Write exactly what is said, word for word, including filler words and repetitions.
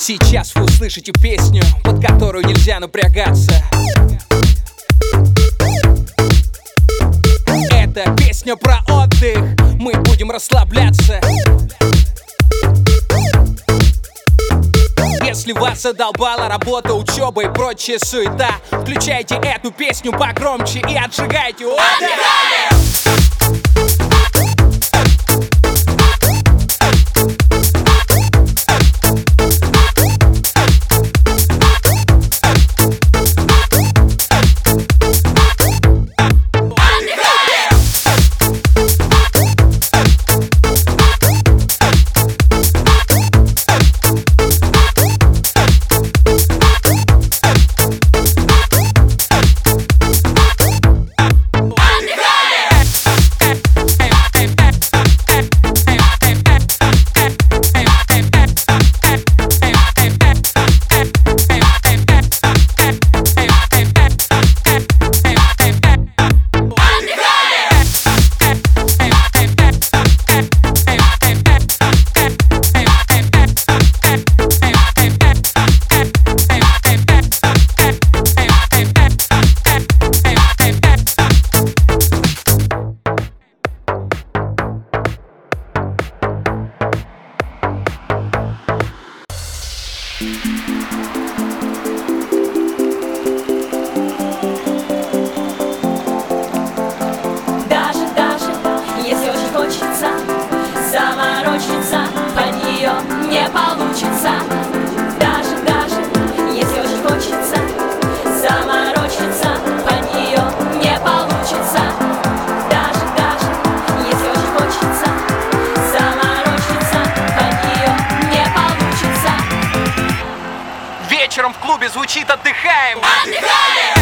Сейчас вы услышите песню, под которую нельзя напрягаться. Это песня про отдых, мы будем расслабляться. Если вас задолбала работа, учеба и прочая суета, включайте эту песню погромче и отжигайте. Отдыхаем! Даже, даже, если очень хочется заморочиться, под нее не получится. Даже, даже, если очень хочется заморочиться, под нее не получится. Даже, даже, если очень хочется заморочиться, под нее не получится. Вечером в клубе звучит «Отдыхаем». Отдыхаем!